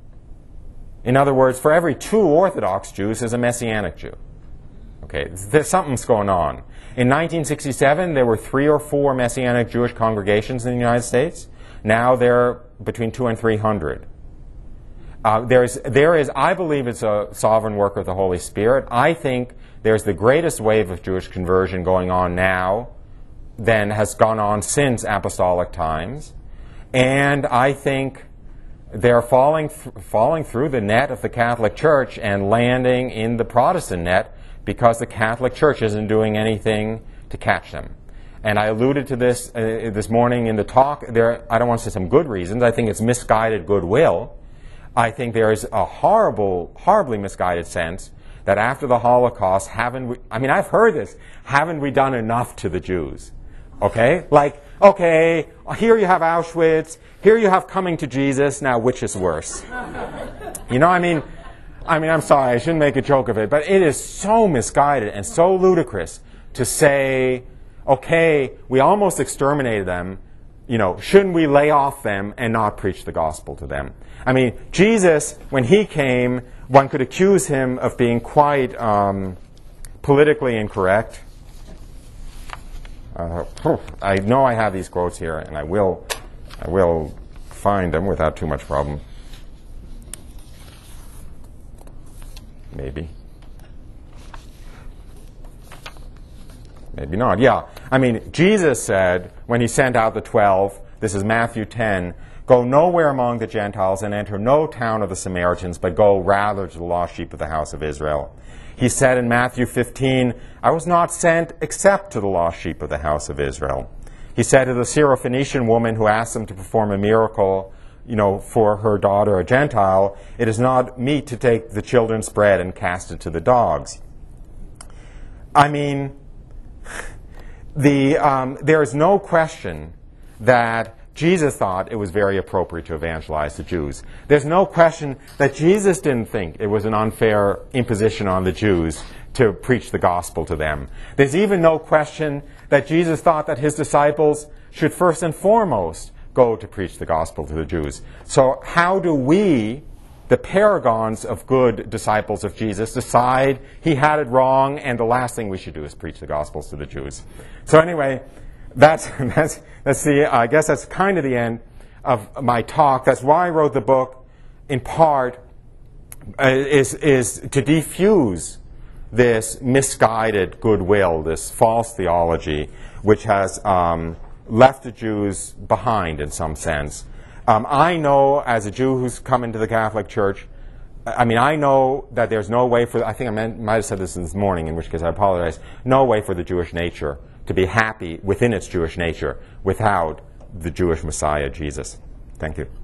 for every 2 Orthodox Jews, there's a Messianic Jew. Okay, something's going on. In 1967, there were 3 or 4 Messianic Jewish congregations in the United States. Now there are between 200 and 300. There is, I believe it's a sovereign work of the Holy Spirit. I think there's the greatest wave of Jewish conversion going on now than has gone on since apostolic times. And I think they're falling through the net of the Catholic Church and landing in the Protestant net because the Catholic Church isn't doing anything to catch them. And I alluded to this this morning in the talk. I don't want to say some good reasons. I think it's misguided goodwill. I think there is a horribly misguided sense that after the Holocaust, I've heard this, haven't we done enough to the Jews? Okay? Like, okay, here you have Auschwitz, here you have coming to Jesus, now which is worse? You know, I'm sorry, I shouldn't make a joke of it, but it is so misguided and so ludicrous to say, okay, we almost exterminated them, you know, shouldn't we lay off them and not preach the gospel to them? I mean, Jesus, when he came, one could accuse him of being quite politically incorrect. I know I have these quotes here, and I will find them without too much problem. Maybe. Maybe not. Yeah. I mean, Jesus said when he sent out the 12, this is Matthew 10, go nowhere among the Gentiles and enter no town of the Samaritans, but go rather to the lost sheep of the house of Israel. He said in Matthew 15, I was not sent except to the lost sheep of the house of Israel. He said to the Syrophoenician woman who asked him to perform a miracle, you know, for her daughter, a Gentile, it is not meet to take the children's bread and cast it to the dogs. I mean, there is no question that Jesus thought it was very appropriate to evangelize the Jews. There's no question that Jesus didn't think it was an unfair imposition on the Jews to preach the gospel to them. There's even no question that Jesus thought that his disciples should first and foremost go to preach the gospel to the Jews. So how do we, the paragons of good disciples of Jesus, decide he had it wrong and the last thing we should do is preach the gospels to the Jews? So anyway, that's I guess that's kind of the end of my talk. That's why I wrote the book, in part, is to defuse this misguided goodwill, this false theology, which has left the Jews behind in some sense. I know, as a Jew who's come into the Catholic Church, I know that there's no way for, I think I might have said this morning, in which case I apologize, no way for the Jewish nature to be happy within its Jewish nature without the Jewish Messiah, Jesus. Thank you.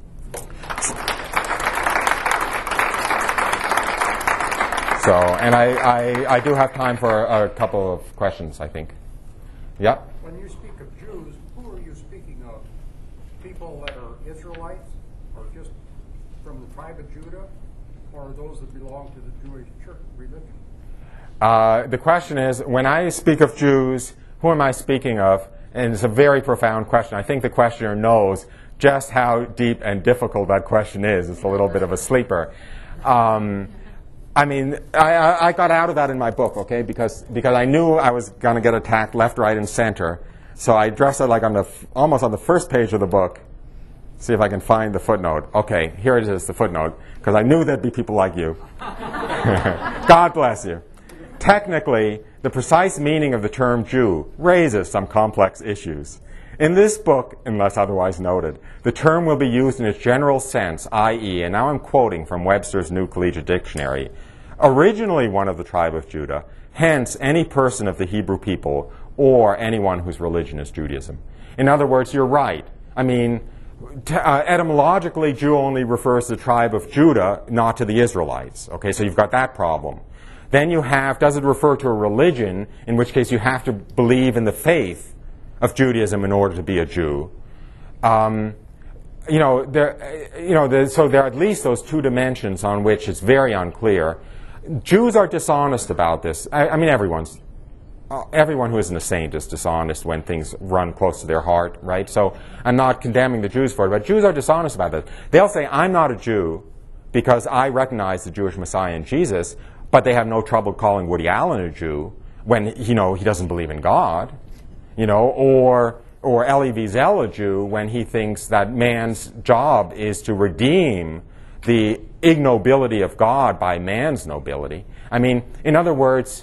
So, and I do have time for a couple of questions, I think. Yeah? When you speak of Jews, who are you speaking of? People that are Israelites, or just from the tribe of Judah, or those that belong to the Jewish church religion? The question is, when I speak of Jews, who am I speaking of? And it's a very profound question. I think the questioner knows just how deep and difficult that question is. It's a little bit of a sleeper. I got out of that in my book, okay, because I knew I was going to get attacked left, right, and center. So I addressed it like almost on the first page of the book. See if I can find the footnote. Okay, here it is, the footnote, because I knew there'd be people like you. God bless you. Technically, the precise meaning of the term Jew raises some complex issues. In this book, unless otherwise noted, the term will be used in its general sense, i.e., and now I'm quoting from Webster's New Collegiate Dictionary, originally one of the tribe of Judah, hence any person of the Hebrew people or anyone whose religion is Judaism. In other words, you're right. I mean, etymologically, Jew only refers to the tribe of Judah, not to the Israelites. Okay, so you've got that problem. Then you have, does it refer to a religion, in which case you have to believe in the faith of Judaism in order to be a Jew. So there are at least those two dimensions on which it's very unclear. Jews are dishonest about this. Everyone who isn't a saint is dishonest when things run close to their heart, right? So I'm not condemning the Jews for it, but Jews are dishonest about this. They'll say, I'm not a Jew because I recognize the Jewish Messiah in Jesus, but they have no trouble calling Woody Allen a Jew when, he doesn't believe in God, or Elie Wiesel a Jew when he thinks that man's job is to redeem the ignobility of God by man's nobility. In other words,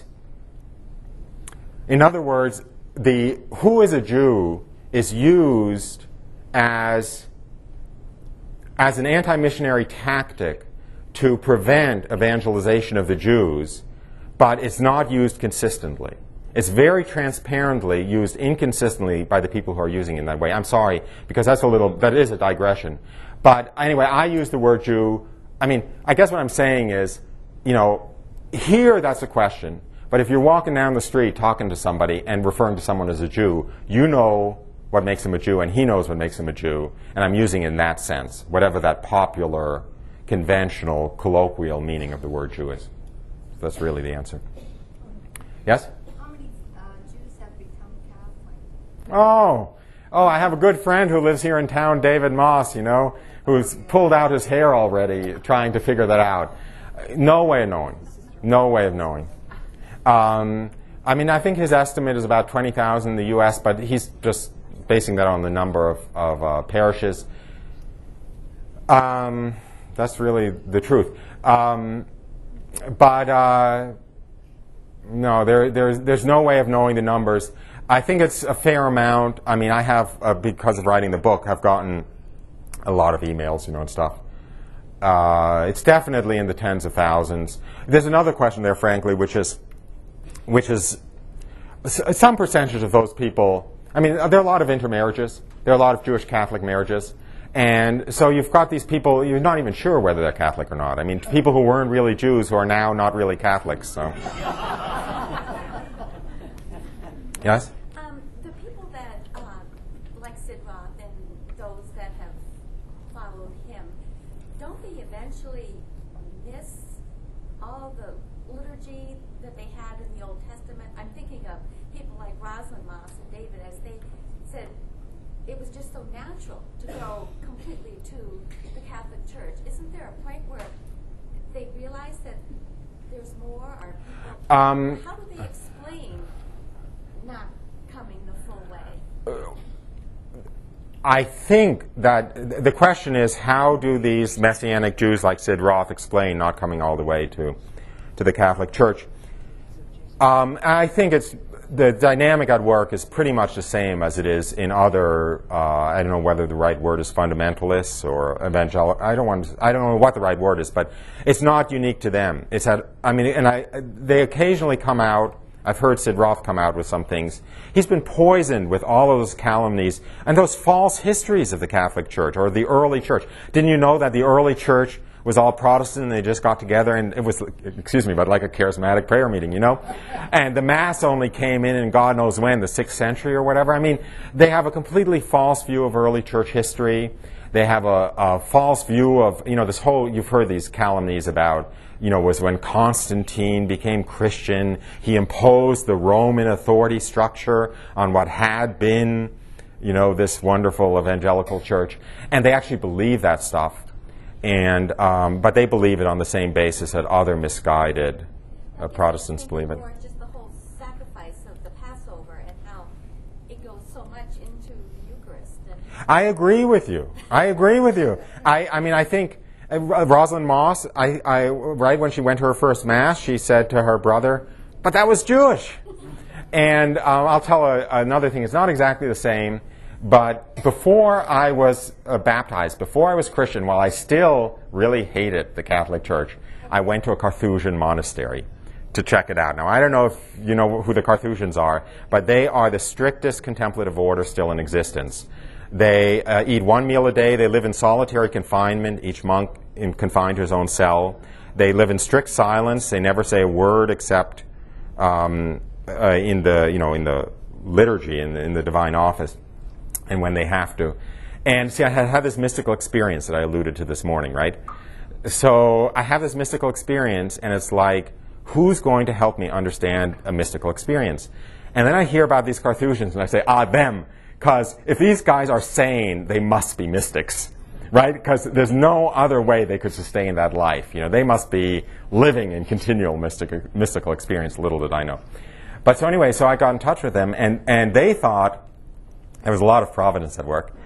the who is a Jew is used as as an anti-missionary tactic to prevent evangelization of the Jews, but it's not used consistently. It's very transparently used inconsistently by the people who are using it in that way. I'm sorry, because that is a digression. But anyway, I use the word Jew. I mean, I guess what I'm saying is, here that's a question. But if you're walking down the street talking to somebody and referring to someone as a Jew, you know what makes him a Jew, and he knows what makes him a Jew. And I'm using it in that sense, whatever that popular, conventional, colloquial meaning of the word Jew is. That's really the answer. Yes? How many Jews have become Catholic? Oh, I have a good friend who lives here in town, David Moss, who's pulled out his hair already trying to figure that out. No way of knowing. No way of knowing. I think his estimate is about 20,000 in the U.S., but he's just basing that on the number of parishes. That's really the truth. No, there's no way of knowing the numbers. I think it's a fair amount. I mean, I have, because of writing the book, I've gotten a lot of emails, and stuff. It's definitely in the tens of thousands. There's another question there, frankly, which is some percentage of those people. I mean, there are a lot of intermarriages. There are a lot of Jewish Catholic marriages. And so you've got these people, you're not even sure whether they're Catholic or not. I mean, people who weren't really Jews who are now not really Catholics. So. Yes? The people that, like Sid Roth and those that have followed him, don't they eventually miss all the liturgy that they had in the Old Testament? I'm thinking of people like Rosalind Moss and David, as they said, it was just so natural to go completely to the Catholic Church. Isn't there a point where they realize that there's more? Or people, how do they explain not coming the full way? I think that the question is, how do these Messianic Jews like Sid Roth explain not coming all the way to the Catholic Church? I think the dynamic at work is pretty much the same as it is in other, I don't know whether the right word is fundamentalists or evangelical. I don't know what the right word is, but it's not unique to them. They occasionally come out. I've heard Sid Roth come out with some things. He's been poisoned with all of those calumnies and those false histories of the Catholic Church or the early church. Didn't you know that the early church was all Protestant and they just got together and it was, but like a charismatic prayer meeting, And the Mass only came in God knows when, the 6th century or whatever. I mean, they have a completely false view of early church history. They have a false view of, this whole, you've heard these calumnies about, was when Constantine became Christian, he imposed the Roman authority structure on what had been, this wonderful evangelical church. And they actually believe that stuff. And but they believe it on the same basis that other misguided Protestants believe it. Or just the whole sacrifice of the Passover and how it goes so much into the Eucharist. I agree with you. I think Rosalind Moss, right when she went to her first Mass, she said to her brother, but that was Jewish. And I'll tell another thing. It's not exactly the same. But before I was baptized, before I was Christian, while I still really hated the Catholic Church, I went to a Carthusian monastery to check it out. Now, I don't know if you know who the Carthusians are, but they are the strictest contemplative order still in existence. They eat one meal a day. They live in solitary confinement, each monk confined to his own cell. They live in strict silence. They never say a word except in the liturgy, in the divine office, and when they have to. And see, I had this mystical experience that I alluded to this morning, right? So I have this mystical experience, and it's like, who's going to help me understand a mystical experience? And then I hear about these Carthusians, and I say, them. Because if these guys are sane, they must be mystics, right? Because there's no other way they could sustain that life. They must be living in continual mystical experience, little did I know. But so anyway, so I got in touch with them, and they thought, there was a lot of providence at work.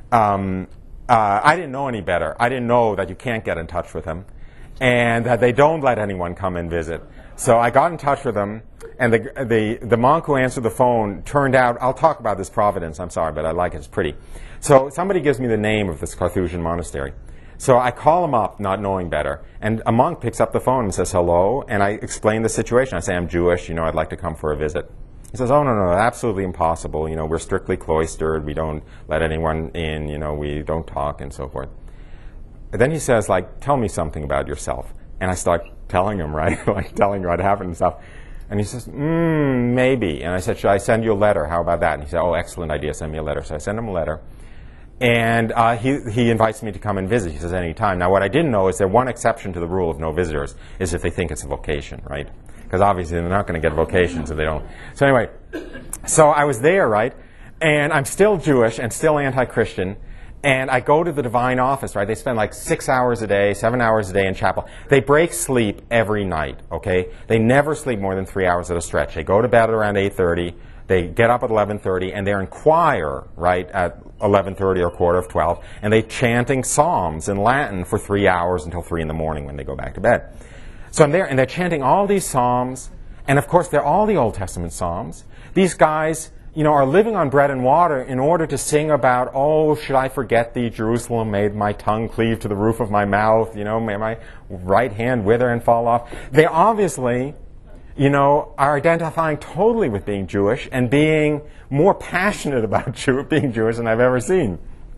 I didn't know any better. I didn't know that you can't get in touch with them and that they don't let anyone come and visit. So I got in touch with them, and the monk who answered the phone turned out, I'll talk about this providence, I'm sorry, but I like it, it's pretty. So somebody gives me the name of this Carthusian monastery. So I call him up, not knowing better, and a monk picks up the phone and says hello, and I explain the situation. I say, I'm Jewish, I'd like to come for a visit. He says, oh, no, absolutely impossible. We're strictly cloistered. We don't let anyone in. We don't talk and so forth. And then he says, tell me something about yourself. And I start telling him, right, telling him what happened and stuff. And he says, maybe. And I said, should I send you a letter? How about that? And he said, oh, excellent idea. Send me a letter. So I send him a letter. And he invites me to come and visit. He says, any time. Now, what I didn't know is that one exception to the rule of no visitors is if they think it's a vocation, right? Because obviously they're not going to get vocations if they don't. So anyway, so I was there, right? And I'm still Jewish and still anti-Christian. And I go to the divine office, right? They spend 6 hours a day, 7 hours a day in chapel. They break sleep every night, okay? They never sleep more than 3 hours at a stretch. They go to bed around 8:30. They get up at 11:30, and they're in choir, right, at 11:30 or 11:45, and they're chanting psalms in Latin for 3 hours until 3 in the morning when they go back to bed. So I'm there, and they're chanting all these psalms, and of course they're all the Old Testament psalms. These guys, are living on bread and water in order to sing about, oh, should I forget thee, Jerusalem, may my tongue cleave to the roof of my mouth, may my right hand wither and fall off. They obviously, are identifying totally with being Jewish and being more passionate about being Jewish than I've ever seen.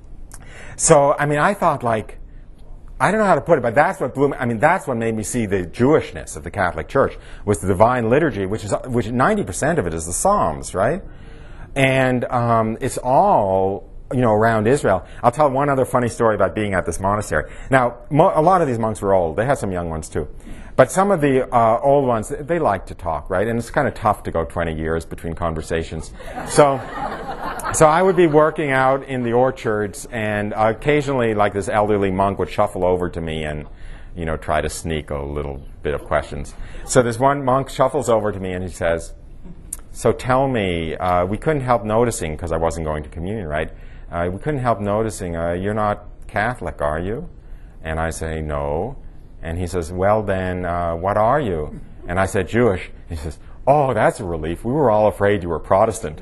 So, I thought, I don't know how to put it, but that's what blew me. That's what made me see the Jewishness of the Catholic Church, was the Divine Liturgy, which 90% of it is the Psalms, right? And it's all, around Israel. I'll tell one other funny story about being at this monastery. Now, a lot of these monks were old. They had some young ones, too. But some of the old ones, they like to talk, right? And it's kind of tough to go 20 years between conversations. So I would be working out in the orchards, and occasionally, this elderly monk would shuffle over to me and, try to sneak a little bit of questions. So this one monk shuffles over to me and he says, so tell me, we couldn't help noticing, because I wasn't going to communion, right? We couldn't help noticing, you're not Catholic, are you? And I say, no. And he says, well then, what are you? And I said, Jewish. He says, oh, that's a relief. We were all afraid you were Protestant.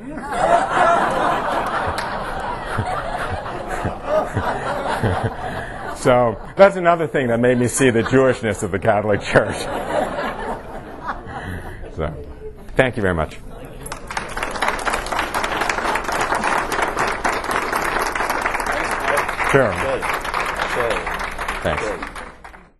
So that's another thing that made me see the Jewishness of the Catholic Church. So, thank you very much. Sure. Sure. Thanks.